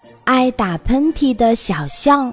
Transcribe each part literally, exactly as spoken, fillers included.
爱打喷嚏的小象。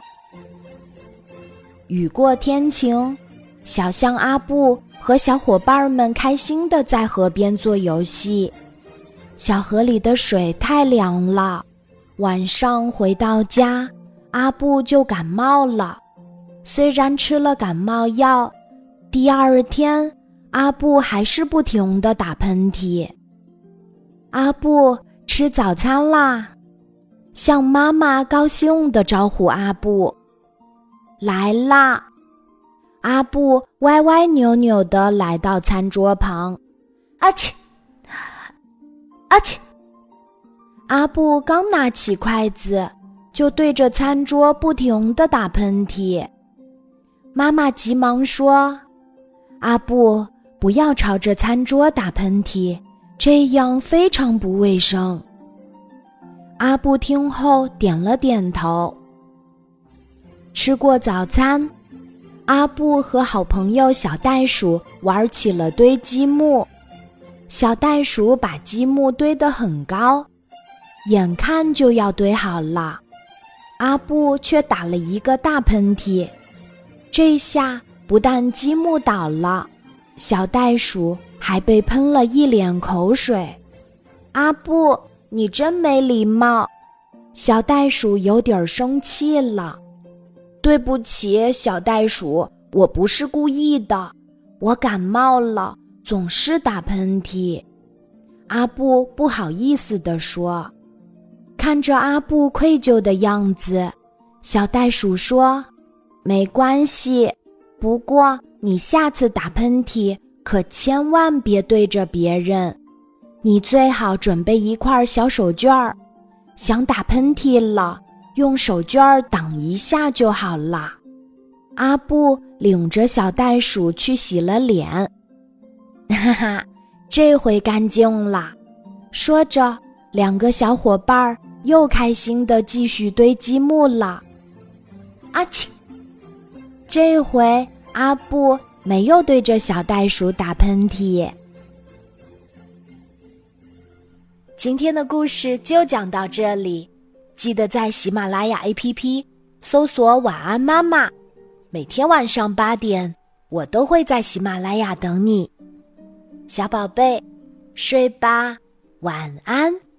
雨过天晴，小象阿布和小伙伴们开心地在河边做游戏。小河里的水太凉了，晚上回到家，阿布就感冒了。虽然吃了感冒药，第二天阿布还是不停地打喷嚏。阿布，吃早餐啦！象妈妈高兴地招呼阿布。来啦！阿布歪歪扭扭地来到餐桌旁。啊嚏！啊嚏！阿布刚拿起筷子，就对着餐桌不停地打喷嚏。妈妈急忙说：阿布，不要朝着餐桌打喷嚏，这样非常不卫生。阿布听后点了点头。吃过早餐，阿布和好朋友小袋鼠玩起了堆积木。小袋鼠把积木堆得很高，眼看就要堆好了，阿布却打了一个大喷嚏。这下不但积木倒了，小袋鼠还被喷了一脸口水。阿布，你真没礼貌！小袋鼠有点生气了。对不起，小袋鼠，我不是故意的，我感冒了，总是打喷嚏。阿布不好意思地说。看着阿布愧疚的样子，小袋鼠说：没关系，不过你下次打喷嚏可千万别对着别人，你最好准备一块小手绢儿，想打喷嚏了，用手绢儿挡一下就好了。阿布领着小袋鼠去洗了脸。哈哈，这回干净了。说着，两个小伙伴又开心地继续堆积木了。阿嚏！这回阿布没有对着小袋鼠打喷嚏。今天的故事就讲到这里，记得在喜马拉雅 A P P 搜索晚安妈妈，每天晚上八点，我都会在喜马拉雅等你。小宝贝，睡吧，晚安。